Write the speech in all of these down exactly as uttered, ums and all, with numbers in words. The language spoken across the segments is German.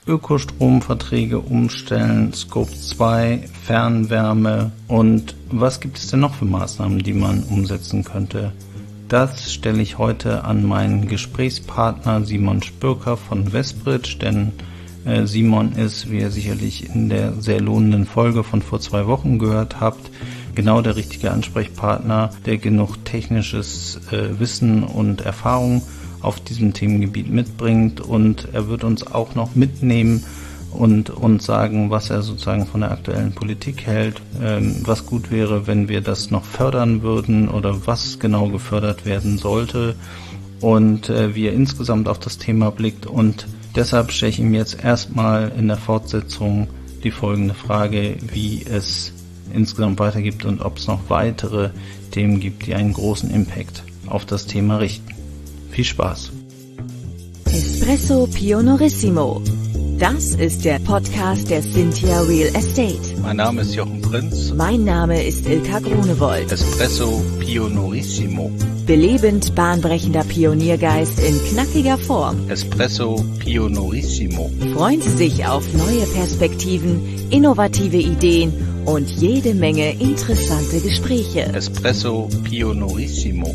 Ökostromverträge umstellen, Scope zwei, Fernwärme und was gibt es denn noch für Maßnahmen, die man umsetzen könnte? Das stelle ich heute an meinen Gesprächspartner Simon Spürker von Westbridge, denn äh, Simon ist, wie ihr sicherlich in der sehr lohnenden Folge von vor zwei Wochen gehört habt, genau der richtige Ansprechpartner, der genug technisches äh, Wissen und Erfahrung auf diesem Themengebiet mitbringt, und er wird uns auch noch mitnehmen und uns sagen, was er sozusagen von der aktuellen Politik hält, ähm, was gut wäre, wenn wir das noch fördern würden oder was genau gefördert werden sollte und äh, wie er insgesamt auf das Thema blickt. Und deshalb stelle ich ihm jetzt erstmal in der Fortsetzung die folgende Frage, wie es insgesamt weitergibt und ob es noch weitere Themen gibt, die einen großen Impact auf das Thema richten. Viel Spaß! Espresso Pionorissimo. Das ist der Podcast der Cynthia Real Estate. Mein Name ist Jochen Prinz. Mein Name ist Ilka Grunewold. Espresso Pionorissimo. Belebend bahnbrechender Pioniergeist in knackiger Form. Espresso Pionorissimo. Freuen Sie sich auf neue Perspektiven, innovative Ideen und jede Menge interessante Gespräche. Espresso Pionorissimo.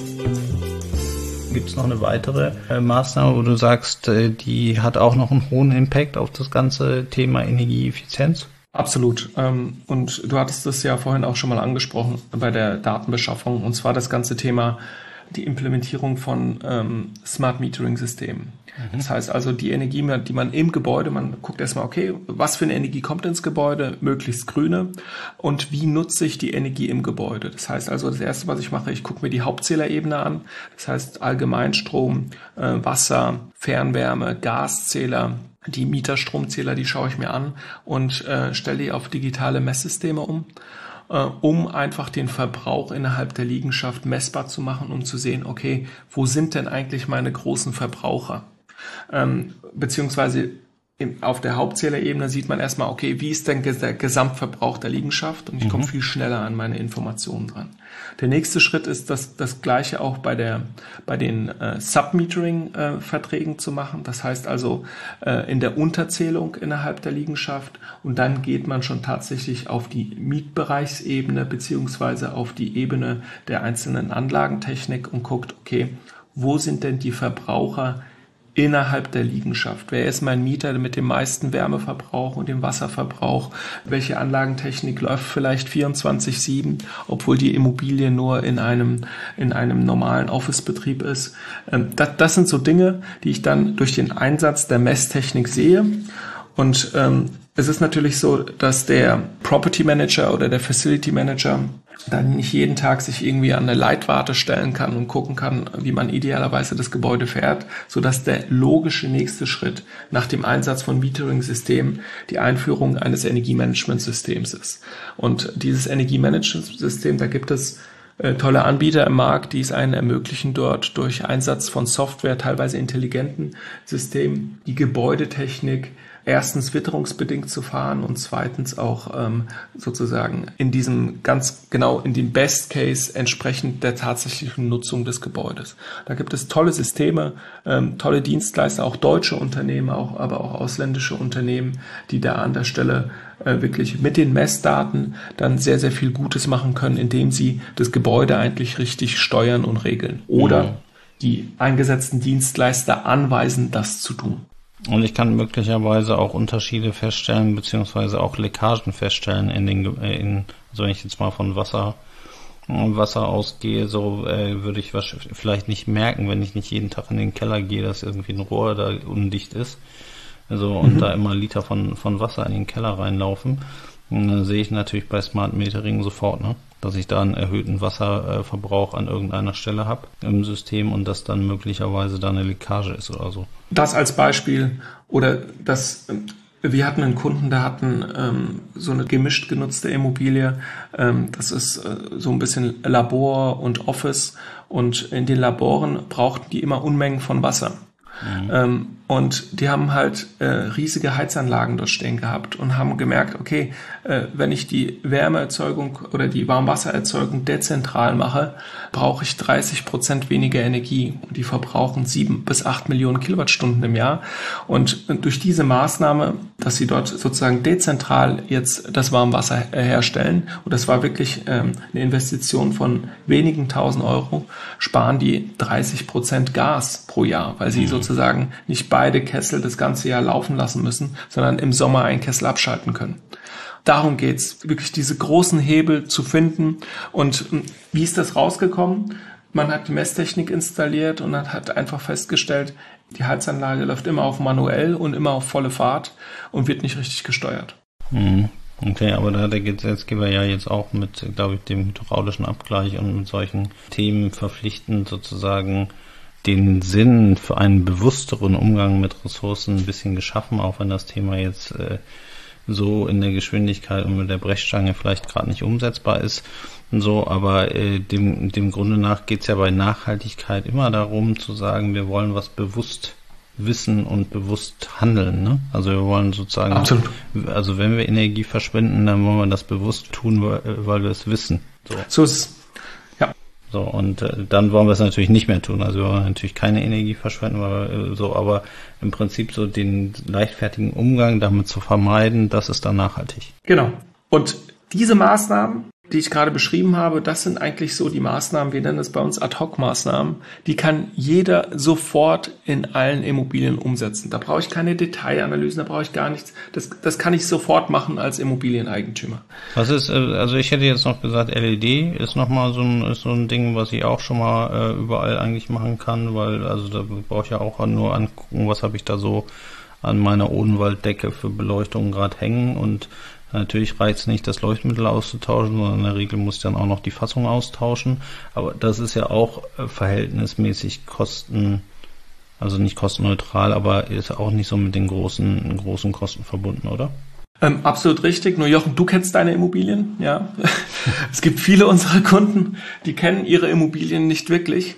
Gibt es noch eine weitere äh, Maßnahme, wo du sagst, äh, die hat auch noch einen hohen Impact auf das ganze Thema Energieeffizienz? Absolut. Ähm, und du hattest das ja vorhin auch schon mal angesprochen bei der Datenbeschaffung, und zwar das ganze Thema die Implementierung von ähm, Smart Metering Systemen. Mhm. Das heißt also die Energie, die man im Gebäude, man guckt erstmal, okay, was für eine Energie kommt ins Gebäude, möglichst grüne, und wie nutze ich die Energie im Gebäude. Das heißt also, das Erste, was ich mache, ich gucke mir die Hauptzählerebene an, das heißt Allgemeinstrom, äh, Wasser, Fernwärme, Gaszähler, die Mieterstromzähler, die schaue ich mir an und äh, stelle die auf digitale Messsysteme um, um einfach den Verbrauch innerhalb der Liegenschaft messbar zu machen, um zu sehen, okay, wo sind denn eigentlich meine großen Verbraucher? Ähm, beziehungsweise im, auf der Hauptzählerebene sieht man erstmal, okay, wie ist denn der Gesamtverbrauch der Liegenschaft? Und ich mhm. komme viel schneller an meine Informationen dran. Der nächste Schritt ist, das, das Gleiche auch bei der, bei den äh, Submetering-Verträgen äh, zu machen. Das heißt also äh, in der Unterzählung innerhalb der Liegenschaft, und dann geht man schon tatsächlich auf die Mietbereichsebene beziehungsweise auf die Ebene der einzelnen Anlagentechnik und guckt, okay, wo sind denn die Verbraucher innerhalb der Liegenschaft? Wer ist mein Mieter mit dem meisten Wärmeverbrauch und dem Wasserverbrauch? Welche Anlagentechnik läuft vielleicht vierundzwanzig sieben, obwohl die Immobilie nur in einem, in einem normalen Officebetrieb ist? Das, das sind so Dinge, die ich dann durch den Einsatz der Messtechnik sehe. Und ähm, es ist natürlich so, dass der Property Manager oder der Facility Manager dann nicht jeden Tag sich irgendwie an eine Leitwarte stellen kann und gucken kann, wie man idealerweise das Gebäude fährt, sodass der logische nächste Schritt nach dem Einsatz von Metering-Systemen die Einführung eines Energiemanagementsystems ist. Und dieses Energiemanagementsystem, da gibt es äh, tolle Anbieter im Markt, die es einen ermöglichen, dort durch Einsatz von Software, teilweise intelligenten Systemen, die Gebäudetechnik erstens witterungsbedingt zu fahren und zweitens auch ähm, sozusagen in diesem ganz genau in dem Best Case entsprechend der tatsächlichen Nutzung des Gebäudes. Da gibt es tolle Systeme, ähm, tolle Dienstleister, auch deutsche Unternehmen, auch, aber auch ausländische Unternehmen, die da an der Stelle äh, wirklich mit den Messdaten dann sehr, sehr viel Gutes machen können, indem sie das Gebäude eigentlich richtig steuern und regeln. Oder mhm. die eingesetzten Dienstleister anweisen, das zu tun. Und ich kann möglicherweise auch Unterschiede feststellen, beziehungsweise auch Leckagen feststellen in den, in, also wenn ich jetzt mal von Wasser, Wasser ausgehe, so äh, würde ich was vielleicht nicht merken, wenn ich nicht jeden Tag in den Keller gehe, dass irgendwie ein Rohr da undicht ist. Also, und mhm. da immer Liter von, von Wasser in den Keller reinlaufen. Und dann sehe ich natürlich bei Smart Metering sofort, ne, dass ich da einen erhöhten Wasserverbrauch an irgendeiner Stelle habe im System und dass dann möglicherweise da eine Leckage ist oder so. Das als Beispiel, oder das, wir hatten einen Kunden, der hatten ähm, so eine gemischt genutzte Immobilie, ähm, das ist äh, so ein bisschen Labor und Office, und in den Laboren brauchten die immer Unmengen von Wasser. Mhm. Ähm, und die haben halt äh, riesige Heizanlagen dort stehen gehabt und haben gemerkt, okay, äh, wenn ich die Wärmeerzeugung oder die Warmwassererzeugung dezentral mache, brauche ich dreißig Prozent weniger Energie. Und die verbrauchen sieben bis acht Millionen Kilowattstunden im Jahr. Und durch diese Maßnahme, dass sie dort sozusagen dezentral jetzt das Warmwasser herstellen, und das war wirklich ähm, eine Investition von wenigen tausend Euro, sparen die dreißig Prozent Gas pro Jahr, weil sie mhm. sozusagen nicht beide Kessel das ganze Jahr laufen lassen müssen, sondern im Sommer einen Kessel abschalten können. Darum geht's, wirklich diese großen Hebel zu finden. Und wie ist das rausgekommen? Man hat die Messtechnik installiert und hat einfach festgestellt, die Heizanlage läuft immer auf manuell und immer auf volle Fahrt und wird nicht richtig gesteuert. Mhm. Okay, aber da hat der Gesetzgeber ja jetzt auch mit, glaube ich, dem hydraulischen Abgleich und mit solchen Themen verpflichtend sozusagen den Sinn für einen bewussteren Umgang mit Ressourcen ein bisschen geschaffen, auch wenn das Thema jetzt äh, so in der Geschwindigkeit und mit der Brechstange vielleicht gerade nicht umsetzbar ist und so, aber äh, dem, dem Grunde nach geht es ja bei Nachhaltigkeit immer darum zu sagen, wir wollen was bewusst wissen und bewusst handeln, ne? Also wir wollen sozusagen, Absolut. Also wenn wir Energie verschwenden, dann wollen wir das bewusst tun, weil, weil wir es wissen. So, so ist es. So, und äh, dann wollen wir es natürlich nicht mehr tun. Also wir wollen natürlich keine Energie verschwenden, weil, äh, so, aber im Prinzip so den leichtfertigen Umgang damit zu vermeiden, das ist dann nachhaltig. Genau. Und diese Maßnahmen, die ich gerade beschrieben habe, das sind eigentlich so die Maßnahmen, wir nennen es bei uns Ad-Hoc-Maßnahmen, die kann jeder sofort in allen Immobilien umsetzen. Da brauche ich keine Detailanalysen, da brauche ich gar nichts. Das, das kann ich sofort machen als Immobilieneigentümer. Was ist, also ich hätte jetzt noch gesagt, L E D ist nochmal so ein, ist so ein Ding, was ich auch schon mal äh, überall eigentlich machen kann, weil, also da brauche ich ja auch nur angucken, was habe ich da so an meiner Odenwalddecke für Beleuchtung gerade hängen, und natürlich reicht es nicht, das Leuchtmittel auszutauschen, sondern in der Regel muss ich dann auch noch die Fassung austauschen. Aber das ist ja auch äh, verhältnismäßig kosten, also nicht kostenneutral, aber ist auch nicht so mit den großen, großen Kosten verbunden, oder? Ähm, absolut richtig. Nur Jochen, du kennst deine Immobilien, ja. Es gibt viele unserer Kunden, die kennen ihre Immobilien nicht wirklich.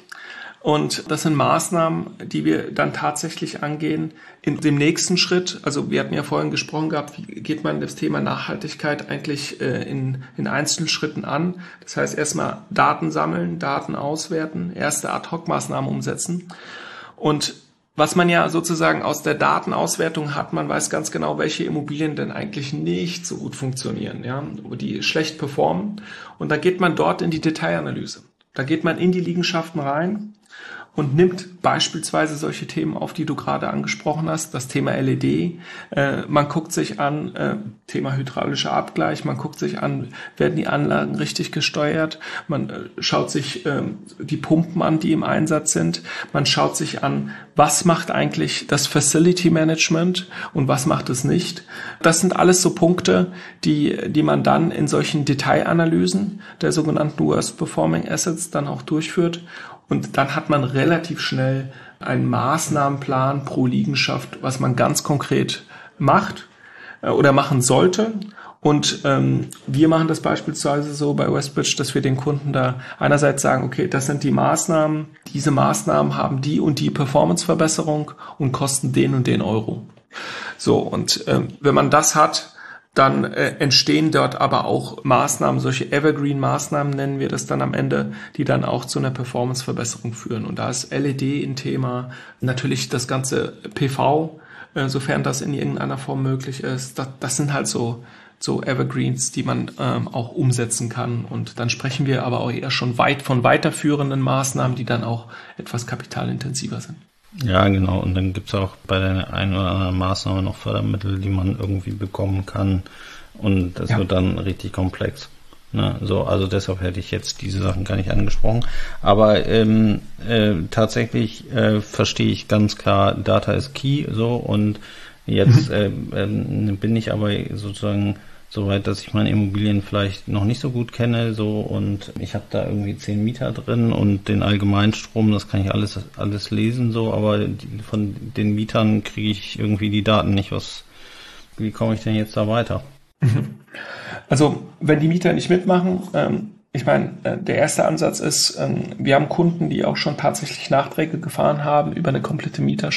Und das sind Maßnahmen, die wir dann tatsächlich angehen in dem nächsten Schritt. Also wir hatten ja vorhin gesprochen gehabt, wie geht man das Thema Nachhaltigkeit eigentlich äh, in, in Einzelschritten an. Das heißt erstmal Daten sammeln, Daten auswerten, erste Ad-Hoc-Maßnahmen umsetzen. Und was man ja sozusagen aus der Datenauswertung hat, man weiß ganz genau, welche Immobilien denn eigentlich nicht so gut funktionieren, ja, die schlecht performen. Und da geht man dort in die Detailanalyse. Da geht man in die Liegenschaften rein und nimmt beispielsweise solche Themen auf, die du gerade angesprochen hast, das Thema L E D. Äh, man guckt sich an, äh, Thema hydraulischer Abgleich, man guckt sich an, werden die Anlagen richtig gesteuert, man äh, schaut sich äh, die Pumpen an, die im Einsatz sind, man schaut sich an, was macht eigentlich das Facility Management und was macht es nicht. Das sind alles so Punkte, die, die man dann in solchen Detailanalysen der sogenannten Worst Performing Assets dann auch durchführt. Und dann hat man relativ schnell einen Maßnahmenplan pro Liegenschaft, was man ganz konkret macht äh, oder machen sollte. Und ähm, wir machen das beispielsweise so bei Westbridge, dass wir den Kunden da einerseits sagen, okay, das sind die Maßnahmen, diese Maßnahmen haben die und die Performanceverbesserung und kosten den und den Euro. So, und ähm, wenn man das hat, dann äh, entstehen dort aber auch Maßnahmen, solche Evergreen-Maßnahmen nennen wir das dann am Ende, die dann auch zu einer Performance-Verbesserung führen. Und da ist L E D ein Thema, natürlich das ganze P V, äh, sofern das in irgendeiner Form möglich ist. Das, das sind halt so, so Evergreens, die man ähm, auch umsetzen kann. Und dann sprechen wir aber auch eher schon weit von weiterführenden Maßnahmen, die dann auch etwas kapitalintensiver sind. Ja, genau. Und dann gibt's auch bei der einen oder anderen Maßnahme noch Fördermittel, die man irgendwie bekommen kann. Und das ja. wird dann richtig komplex. Ne? So, also deshalb hätte ich jetzt diese Sachen gar nicht angesprochen. Aber ähm, äh, tatsächlich äh, verstehe ich ganz klar, Data is key. So, und jetzt äh, äh, bin ich aber sozusagen soweit, dass ich meine Immobilien vielleicht noch nicht so gut kenne, so, und ich habe da irgendwie zehn Mieter drin und den Allgemeinstrom, das kann ich alles alles lesen, so, aber die, von den Mietern kriege ich irgendwie die Daten nicht. Was, wie komme ich denn jetzt da weiter? Also wenn die Mieter nicht mitmachen, ähm, ich meine, äh, der erste Ansatz ist, ähm, wir haben Kunden, die auch schon tatsächlich Nachträge gefahren haben über eine komplette Mieterschaft.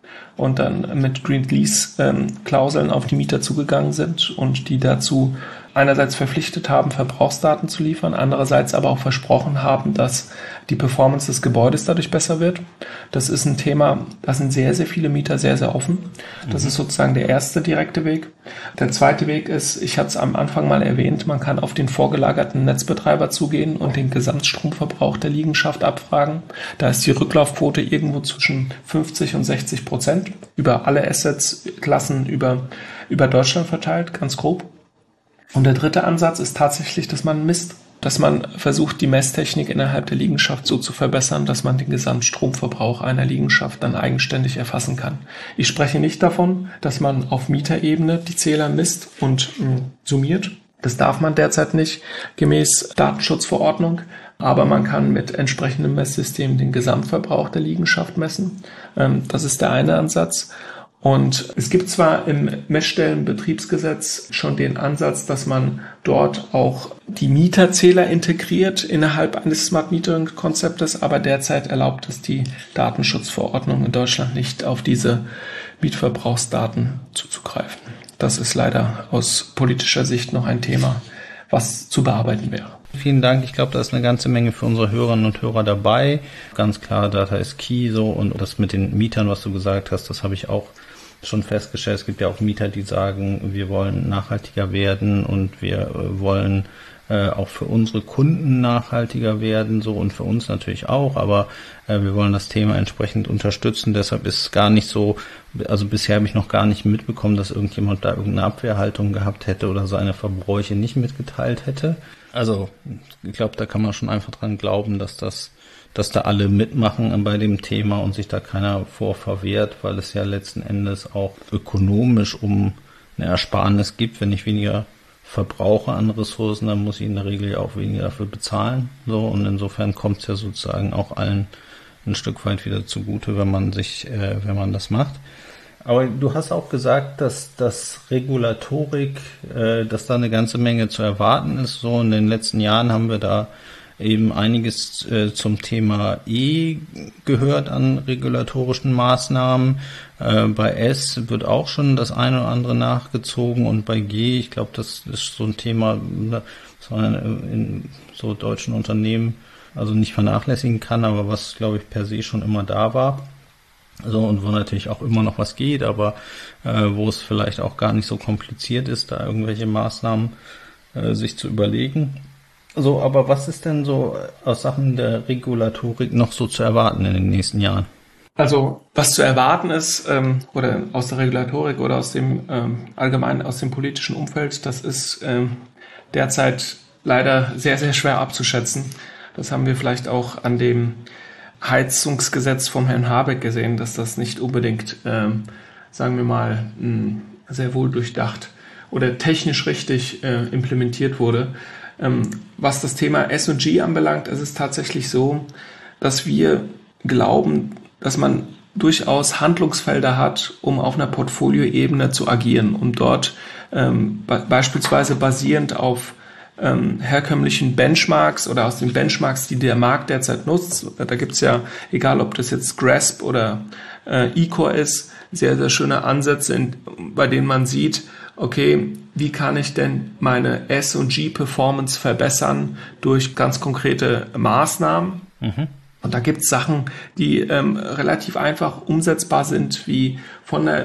und dann mit Green Lease ähm, Klauseln auf die Mieter zugegangen sind und die dazu einerseits verpflichtet haben, Verbrauchsdaten zu liefern, andererseits aber auch versprochen haben, dass die Performance des Gebäudes dadurch besser wird. Das ist ein Thema, da sind sehr, sehr viele Mieter sehr, sehr offen. Das mhm. ist sozusagen der erste direkte Weg. Der zweite Weg ist, ich hatte es am Anfang mal erwähnt, man kann auf den vorgelagerten Netzbetreiber zugehen und den Gesamtstromverbrauch der Liegenschaft abfragen. Da ist die Rücklaufquote irgendwo zwischen fünfzig und sechzig Prozent über alle Assets-Klassen über, über Deutschland verteilt, ganz grob. Und der dritte Ansatz ist tatsächlich, dass man misst, dass man versucht, die Messtechnik innerhalb der Liegenschaft so zu verbessern, dass man den Gesamtstromverbrauch einer Liegenschaft dann eigenständig erfassen kann. Ich spreche nicht davon, dass man auf Mieterebene die Zähler misst und mh, summiert. Das darf man derzeit nicht gemäß Datenschutzverordnung, aber man kann mit entsprechendem Messsystem den Gesamtverbrauch der Liegenschaft messen. Ähm, das ist der eine Ansatz. Und es gibt zwar im Messstellenbetriebsgesetz schon den Ansatz, dass man dort auch die Mieterzähler integriert innerhalb eines Smart Metering Konzeptes, aber derzeit erlaubt es die Datenschutzverordnung in Deutschland nicht, auf diese Mietverbrauchsdaten zuzugreifen. Das ist leider aus politischer Sicht noch ein Thema, was zu bearbeiten wäre. Vielen Dank. Ich glaube, da ist eine ganze Menge für unsere Hörerinnen und Hörer dabei. Ganz klar, Data is Key, so, und das mit den Mietern, was du gesagt hast, das habe ich auch schon festgestellt. Es gibt ja auch Mieter, die sagen, wir wollen nachhaltiger werden und wir äh, wollen äh, auch für unsere Kunden nachhaltiger werden, so, und für uns natürlich auch, aber äh, wir wollen das Thema entsprechend unterstützen. Deshalb ist es gar nicht so, also bisher habe ich noch gar nicht mitbekommen, dass irgendjemand da irgendeine Abwehrhaltung gehabt hätte oder seine Verbräuche nicht mitgeteilt hätte. Also ich glaube, da kann man schon einfach dran glauben, dass das, dass da alle mitmachen bei dem Thema und sich da keiner vor verwehrt, weil es ja letzten Endes auch ökonomisch um eine Ersparnis gibt. Wenn ich weniger verbrauche an Ressourcen, dann muss ich in der Regel ja auch weniger dafür bezahlen. So, und insofern kommt es ja sozusagen auch allen ein Stück weit wieder zugute, wenn man sich, äh, wenn man das macht. Aber du hast auch gesagt, dass das Regulatorik, äh, dass da eine ganze Menge zu erwarten ist. So in den letzten Jahren haben wir da eben einiges äh, zum Thema E gehört an regulatorischen Maßnahmen. Äh, bei S wird auch schon das eine oder andere nachgezogen, und bei G, ich glaube, das ist so ein Thema, das man in so deutschen Unternehmen also nicht vernachlässigen kann, aber was, glaube ich, per se schon immer da war. So, und wo natürlich auch immer noch was geht, aber äh, wo es vielleicht auch gar nicht so kompliziert ist, da irgendwelche Maßnahmen äh, sich zu überlegen. So, aber was ist denn so aus Sachen der Regulatorik noch so zu erwarten in den nächsten Jahren? Also was zu erwarten ist, ähm, oder aus der Regulatorik oder aus dem ähm, allgemein aus dem politischen Umfeld, das ist ähm, derzeit leider sehr, sehr schwer abzuschätzen. Das haben wir vielleicht auch an dem Heizungsgesetz vom Herrn Habeck gesehen, dass das nicht unbedingt, ähm, sagen wir mal, mh, sehr wohl durchdacht oder technisch richtig äh, implementiert wurde. Ähm, was das Thema S und G anbelangt, ist es tatsächlich so, dass wir glauben, dass man durchaus Handlungsfelder hat, um auf einer Portfolioebene zu agieren, um dort ähm, be- beispielsweise basierend auf ähm, herkömmlichen Benchmarks oder aus den Benchmarks, die der Markt derzeit nutzt. Da gibt's ja, egal ob das jetzt Grasp oder äh, eCore ist, sehr, sehr schöne Ansätze, in, bei denen man sieht, okay, wie kann ich denn meine S und G-Performance verbessern durch ganz konkrete Maßnahmen? Mhm. Und da gibt es Sachen, die ähm, relativ einfach umsetzbar sind, wie von der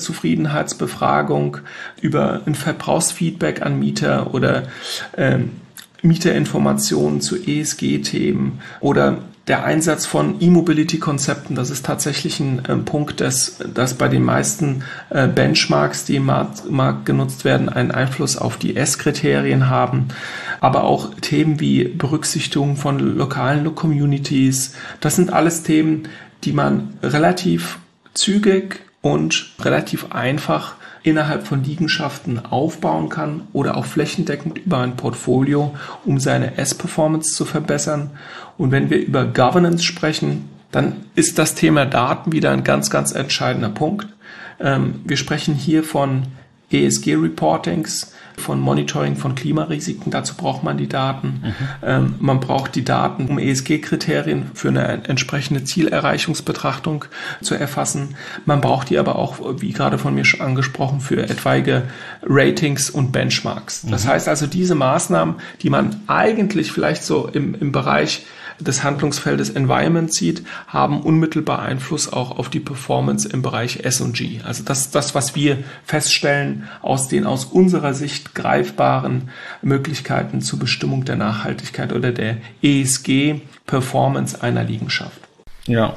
Mieterzufriedenheitsbefragung über ein Verbrauchsfeedback an Mieter oder ähm, Mieterinformationen zu E S G-Themen oder der Einsatz von E-Mobility-Konzepten. Das ist tatsächlich ein äh, Punkt, dass, dass bei den meisten äh, Benchmarks, die im Markt, Markt genutzt werden, einen Einfluss auf die S-Kriterien haben. Aber auch Themen wie Berücksichtigung von lokalen Communities. Das sind alles Themen, die man relativ zügig und relativ einfach innerhalb von Liegenschaften aufbauen kann oder auch flächendeckend über ein Portfolio, um seine S-Performance zu verbessern. Und wenn wir über Governance sprechen, dann ist das Thema Daten wieder ein ganz, ganz entscheidender Punkt. Ähm, wir sprechen hier von E S G-Reportings, von Monitoring von Klimarisiken. Dazu braucht man die Daten. Mhm. Ähm, man braucht die Daten, um E S G-Kriterien für eine entsprechende Zielerreichungsbetrachtung zu erfassen. Man braucht die aber auch, wie gerade von mir schon angesprochen, für etwaige Ratings und Benchmarks. Mhm. Das heißt also, diese Maßnahmen, die man eigentlich vielleicht so im, im Bereich des Handlungsfeldes Environment sieht, haben unmittelbar Einfluss auch auf die Performance im Bereich S und G. Also das ist das, was wir feststellen aus den aus unserer Sicht greifbaren Möglichkeiten zur Bestimmung der Nachhaltigkeit oder der E S G-Performance einer Liegenschaft. Ja,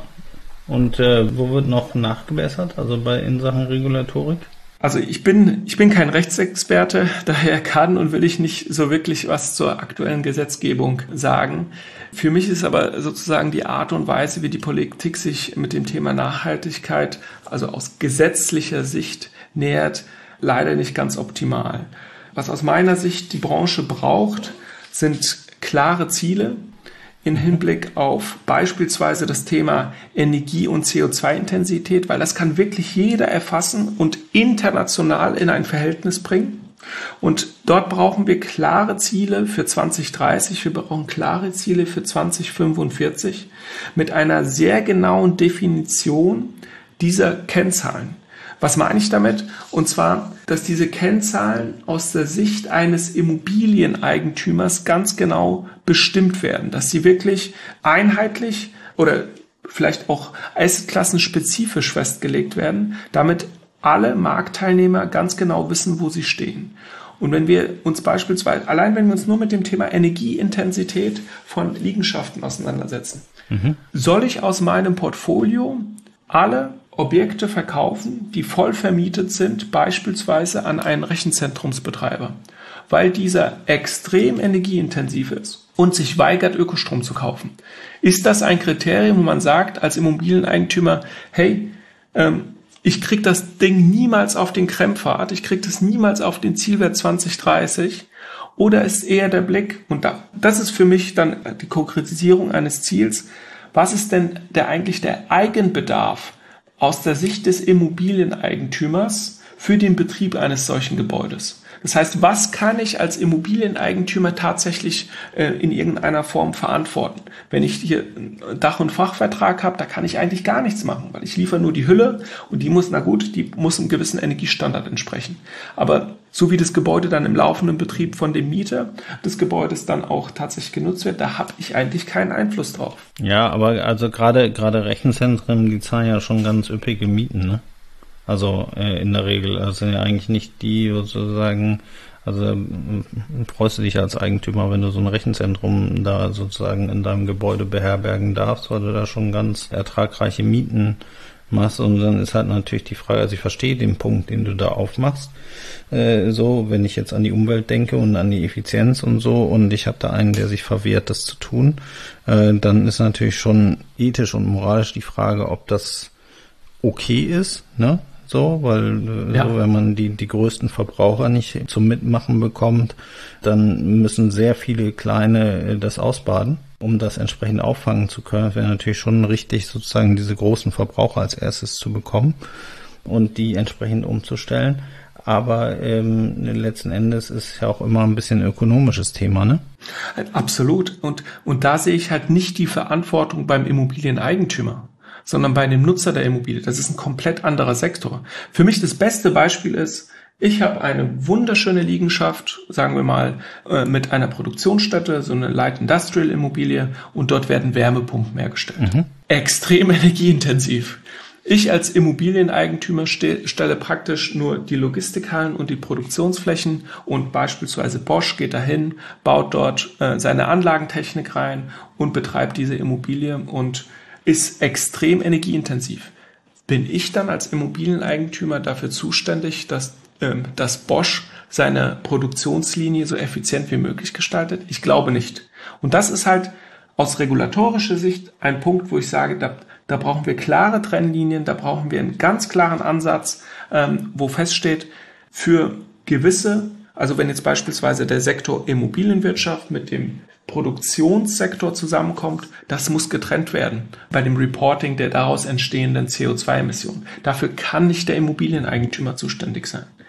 und äh, wo wird noch nachgebessert, also bei in Sachen Regulatorik? Also ich bin, ich bin kein Rechtsexperte, daher kann und will ich nicht so wirklich was zur aktuellen Gesetzgebung sagen. Für mich ist aber sozusagen die Art und Weise, wie die Politik sich mit dem Thema Nachhaltigkeit, also aus gesetzlicher Sicht nähert, leider nicht ganz optimal. Was aus meiner Sicht die Branche braucht, sind klare Ziele in Hinblick auf beispielsweise das Thema Energie- und C O zwei Intensität, weil das kann wirklich jeder erfassen und international in ein Verhältnis bringen. Und dort brauchen wir klare Ziele für zwanzig dreißig, wir brauchen klare Ziele für zwanzig fünfundvierzig mit einer sehr genauen Definition dieser Kennzahlen. Was meine ich damit? Und zwar, dass diese Kennzahlen aus der Sicht eines Immobilieneigentümers ganz genau bestimmt werden, dass sie wirklich einheitlich oder vielleicht auch assetklassenspezifisch festgelegt werden, damit alle Marktteilnehmer ganz genau wissen, wo sie stehen. Und wenn wir uns beispielsweise, allein wenn wir uns nur mit dem Thema Energieintensität von Liegenschaften auseinandersetzen, mhm. soll ich aus meinem Portfolio alle Objekte verkaufen, die voll vermietet sind, beispielsweise an einen Rechenzentrumsbetreiber, weil dieser extrem energieintensiv ist und sich weigert, Ökostrom zu kaufen. Ist das ein Kriterium, wo man sagt als Immobilieneigentümer, hey, ähm, ich kriege das Ding niemals auf den Krempfad, ich kriege das niemals auf den Zielwert zwanzig dreißig, oder ist eher der Blick, und da, das ist für mich dann die Konkretisierung eines Ziels, was ist denn der eigentlich der Eigenbedarf aus der Sicht des Immobilieneigentümers für den Betrieb eines solchen Gebäudes? Das heißt, was kann ich als Immobilieneigentümer tatsächlich äh, in irgendeiner Form verantworten? Wenn ich hier einen Dach- und Fachvertrag habe, da kann ich eigentlich gar nichts machen, weil ich liefere nur die Hülle und die muss, na gut, die muss einem gewissen Energiestandard entsprechen. Aber so wie das Gebäude dann im laufenden Betrieb von dem Mieter des Gebäudes dann auch tatsächlich genutzt wird, da habe ich eigentlich keinen Einfluss drauf. Ja, aber also gerade gerade Rechenzentren, die zahlen ja schon ganz üppige Mieten, ne? Also äh, in der Regel, also ja eigentlich nicht die sozusagen, also freust du dich als Eigentümer, wenn du so ein Rechenzentrum da sozusagen in deinem Gebäude beherbergen darfst, weil du da schon ganz ertragreiche Mieten machst. Und dann ist halt natürlich die Frage, also ich verstehe den Punkt, den du da aufmachst, äh, so, wenn ich jetzt an die Umwelt denke und an die Effizienz und so, und ich habe da einen, der sich verwehrt, das zu tun, äh, dann ist natürlich schon ethisch und moralisch die Frage, ob das okay ist, ne? So, weil ja. so, wenn man die die größten Verbraucher nicht zum Mitmachen bekommt, dann müssen sehr viele kleine das ausbaden, um das entsprechend auffangen zu können. Das wäre natürlich schon richtig, sozusagen diese großen Verbraucher als erstes zu bekommen und die entsprechend umzustellen. Aber ähm, letzten Endes ist ja auch immer ein bisschen ein ökonomisches Thema, ne? Absolut. Und und da sehe ich halt nicht die Verantwortung beim Immobilieneigentümer, sondern bei dem Nutzer der Immobilie. Das ist ein komplett anderer Sektor. Für mich das beste Beispiel ist, ich habe eine wunderschöne Liegenschaft, sagen wir mal, mit einer Produktionsstätte, so eine Light Industrial Immobilie, und dort werden Wärmepumpen hergestellt. Mhm. Extrem energieintensiv. Ich als Immobilieneigentümer ste- stelle praktisch nur die Logistikhallen und die Produktionsflächen, und beispielsweise Bosch geht dahin, baut dort äh, seine Anlagentechnik rein und betreibt diese Immobilie und ist extrem energieintensiv. Bin ich dann als Immobilieneigentümer dafür zuständig, dass, ähm, dass Bosch seine Produktionslinie so effizient wie möglich gestaltet? Ich glaube nicht. Und das ist halt aus regulatorischer Sicht ein Punkt, wo ich sage, da, da brauchen wir klare Trennlinien, da brauchen wir einen ganz klaren Ansatz, ähm, wo feststeht, für gewisse, also wenn jetzt beispielsweise der Sektor Immobilienwirtschaft mit dem Produktionssektor zusammenkommt, das muss getrennt werden bei dem Reporting der daraus entstehenden C O zwei Emissionen. Dafür kann nicht der Immobilieneigentümer zuständig sein.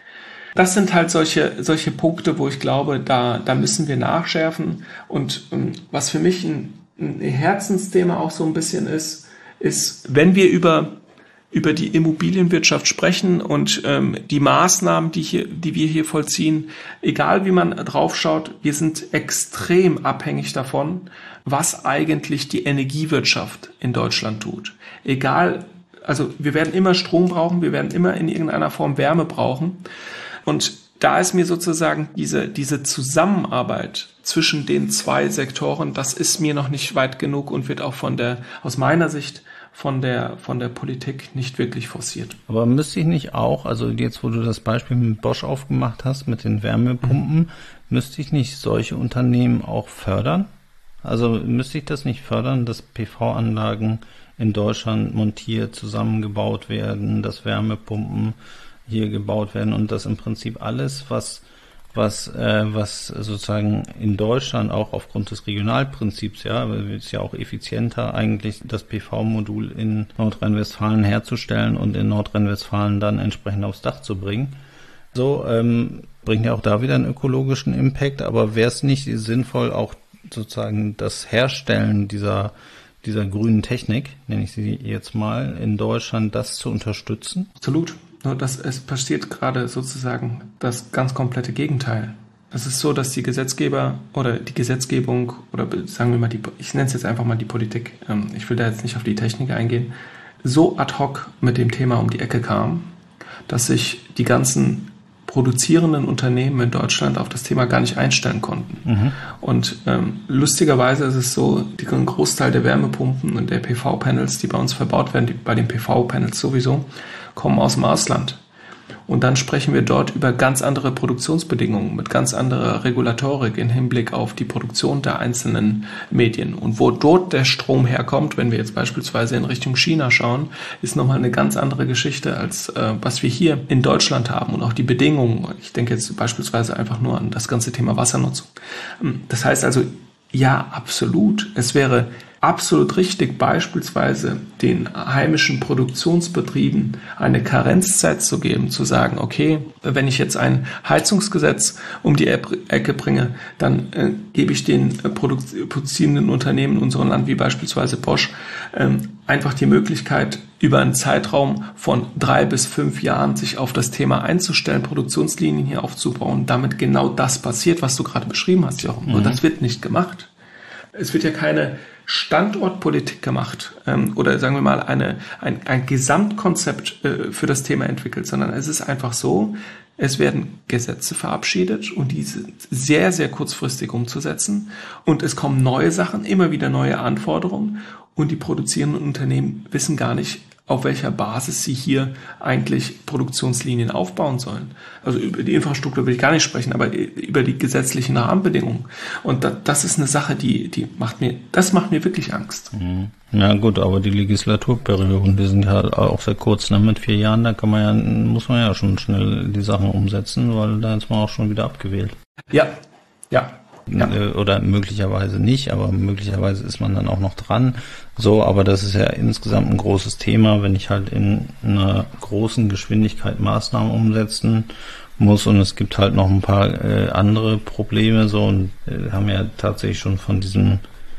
Das sind halt solche, solche Punkte, wo ich glaube, da, da müssen wir nachschärfen. Und ähm, was für mich ein, ein Herzensthema auch so ein bisschen ist, ist, wenn wir über, über die Immobilienwirtschaft sprechen und ähm, die Maßnahmen, die, hier, die wir hier vollziehen, egal wie man drauf schaut, wir sind extrem abhängig davon, was eigentlich die Energiewirtschaft in Deutschland tut. Egal, also wir werden immer Strom brauchen, wir werden immer in irgendeiner Form Wärme brauchen. Und da ist mir sozusagen diese, diese Zusammenarbeit zwischen den zwei Sektoren, das ist mir noch nicht weit genug und wird auch von der, aus meiner Sicht, von der, von der Politik nicht wirklich forciert. Aber müsste ich nicht auch, also jetzt, wo du das Beispiel mit Bosch aufgemacht hast, mit den Wärmepumpen, mhm. müsste ich nicht solche Unternehmen auch fördern? Also müsste ich das nicht fördern, dass P V-Anlagen in Deutschland montiert, zusammengebaut werden, dass Wärmepumpen hier gebaut werden und dass im Prinzip alles, was was äh, was sozusagen in Deutschland auch aufgrund des Regionalprinzips, ja, ist ja auch effizienter eigentlich das P V-Modul in Nordrhein-Westfalen herzustellen und in Nordrhein-Westfalen dann entsprechend aufs Dach zu bringen. So ähm, bringt ja auch da wieder einen ökologischen Impact, aber wäre es nicht sinnvoll, auch sozusagen das Herstellen dieser dieser grünen Technik, nenne ich sie jetzt mal, in Deutschland das zu unterstützen? Absolut. Nur dass es passiert gerade sozusagen das ganz komplette Gegenteil. Es ist so, dass die Gesetzgeber oder die Gesetzgebung oder sagen wir mal, die, ich nenne es jetzt einfach mal die Politik, ich will da jetzt nicht auf die Technik eingehen, so ad hoc mit dem Thema um die Ecke kam, dass sich die ganzen produzierenden Unternehmen in Deutschland auf das Thema gar nicht einstellen konnten. Mhm. Und ähm, lustigerweise ist es so, die, ein Großteil der Wärmepumpen und der P V-Panels, die bei uns verbaut werden, die, bei den P V-Panels sowieso, kommen aus dem Ausland. Und dann sprechen wir dort über ganz andere Produktionsbedingungen mit ganz anderer Regulatorik im Hinblick auf die Produktion der einzelnen Medien. Und wo dort der Strom herkommt, wenn wir jetzt beispielsweise in Richtung China schauen, ist nochmal eine ganz andere Geschichte, als äh, was wir hier in Deutschland haben und auch die Bedingungen. Ich denke jetzt beispielsweise einfach nur an das ganze Thema Wassernutzung. Das heißt also, ja, absolut. Es wäre absolut richtig, beispielsweise den heimischen Produktionsbetrieben eine Karenzzeit zu geben, zu sagen, okay, wenn ich jetzt ein Heizungsgesetz um die Ecke bringe, dann äh, gebe ich den äh, produzierenden Unternehmen in unserem Land, wie beispielsweise Bosch, äh, einfach die Möglichkeit, über einen Zeitraum von drei bis fünf Jahren sich auf das Thema einzustellen, Produktionslinien hier aufzubauen, damit genau das passiert, was du gerade beschrieben hast, Jochen. Mhm. Und das wird nicht gemacht. Es wird ja keine Standortpolitik gemacht ähm, oder sagen wir mal eine, ein, ein Gesamtkonzept äh, für das Thema entwickelt, sondern es ist einfach so, es werden Gesetze verabschiedet und diese sehr, sehr kurzfristig umzusetzen und es kommen neue Sachen, immer wieder neue Anforderungen und die produzierenden Unternehmen wissen gar nicht, auf welcher Basis sie hier eigentlich Produktionslinien aufbauen sollen. Also über die Infrastruktur will ich gar nicht sprechen, aber über die gesetzlichen Rahmenbedingungen. Und das ist eine Sache, die, die macht mir, das macht mir wirklich Angst. Ja gut, aber die Legislaturperioden, die sind ja auch sehr kurz, ne? Mit vier Jahren, da kann man ja, muss man ja schon schnell die Sachen umsetzen, weil da ist man auch schon wieder abgewählt. Ja, ja. Ja. Oder möglicherweise nicht, aber möglicherweise ist man dann auch noch dran. So, aber das ist ja insgesamt ein großes Thema, wenn ich halt in einer großen Geschwindigkeit Maßnahmen umsetzen muss und es gibt halt noch ein paar äh, andere Probleme so und äh, haben ja tatsächlich schon von diesem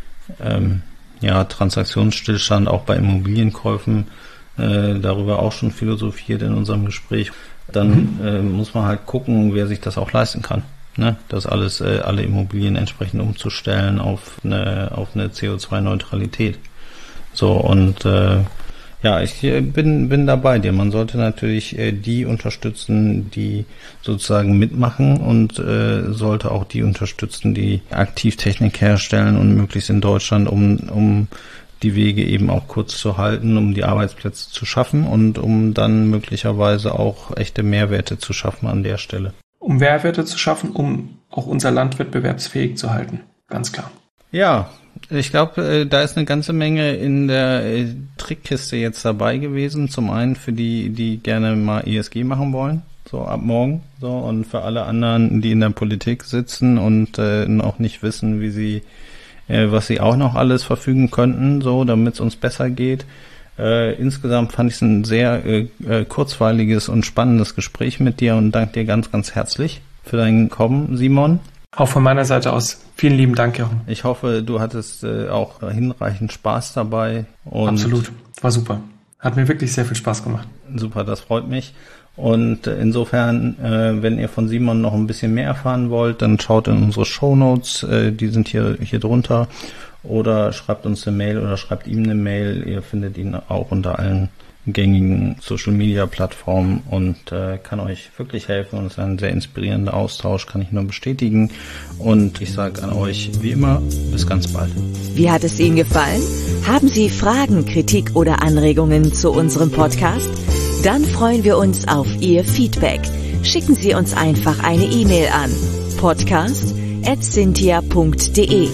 ähm, ja, Transaktionsstillstand auch bei Immobilienkäufen äh, darüber auch schon philosophiert in unserem Gespräch. Dann mhm. äh, muss man halt gucken, wer sich das auch leisten kann. Ne, das alles, äh, alle Immobilien entsprechend umzustellen auf eine, auf eine C O zwei Neutralität. So, und äh, ja, ich bin, bin da bei dir. Man sollte natürlich äh, die unterstützen, die sozusagen mitmachen und äh, sollte auch die unterstützen, die aktiv Technik herstellen und möglichst in Deutschland, um, um die Wege eben auch kurz zu halten, um die Arbeitsplätze zu schaffen und um dann möglicherweise auch echte Mehrwerte zu schaffen an der Stelle. Um Mehrwerte zu schaffen, um auch unser Land wettbewerbsfähig zu halten. Ganz klar. Ja, ich glaube, da ist eine ganze Menge in der Trickkiste jetzt dabei gewesen. Zum einen für die, die gerne mal E S G machen wollen, so ab morgen. So, und für alle anderen, die in der Politik sitzen und äh, auch nicht wissen, wie sie, äh, was sie auch noch alles verfügen könnten, so, damit es uns besser geht. Äh, insgesamt fand ich es ein sehr äh, kurzweiliges und spannendes Gespräch mit dir und danke dir ganz, ganz herzlich für dein Kommen, Simon. Auch von meiner Seite aus. Vielen lieben Dank, Jochen. Ich hoffe, du hattest äh, auch hinreichend Spaß dabei. Und absolut. War super. Hat mir wirklich sehr viel Spaß gemacht. Super, das freut mich. Und äh, insofern, äh, wenn ihr von Simon noch ein bisschen mehr erfahren wollt, dann schaut in unsere Shownotes, äh, die sind hier, hier drunter. Oder schreibt uns eine Mail oder schreibt ihm eine Mail. Ihr findet ihn auch unter allen gängigen Social-Media-Plattformen und äh, kann euch wirklich helfen. Und es ist ein sehr inspirierender Austausch, kann ich nur bestätigen. Und ich sage an euch, wie immer, bis ganz bald. Wie hat es Ihnen gefallen? Haben Sie Fragen, Kritik oder Anregungen zu unserem Podcast? Dann freuen wir uns auf Ihr Feedback. Schicken Sie uns einfach eine E-Mail an podcast at cynthia punkt de.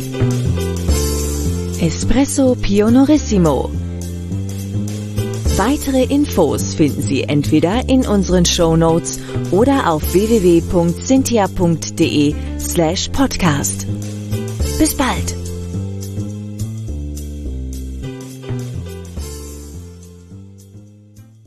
Espresso Pionorissimo. Weitere Infos finden Sie entweder in unseren Shownotes oder auf w w w punkt cynthia punkt de slash podcast. Bis bald!